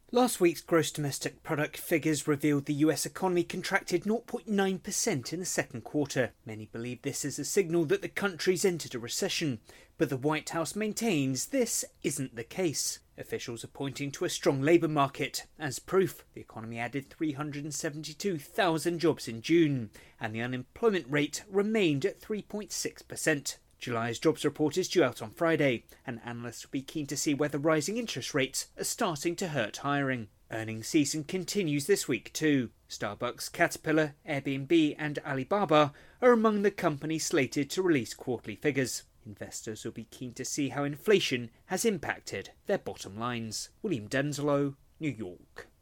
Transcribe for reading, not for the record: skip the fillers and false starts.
Last week's gross domestic product figures revealed the US economy contracted 0.9% in the second quarter. Many believe this is a signal that the country's entered a recession, but the White House maintains this isn't the case. Officials are pointing to a strong labour market. As proof, the economy added 372,000 jobs in June, and the unemployment rate remained at 3.6%. July's jobs report is due out on Friday, and analysts will be keen to see whether rising interest rates are starting to hurt hiring. Earnings season continues this week too. Starbucks, Caterpillar, Airbnb and Alibaba are among the companies slated to release quarterly figures. Investors will be keen to see how inflation has impacted their bottom lines. William Denslow, New York.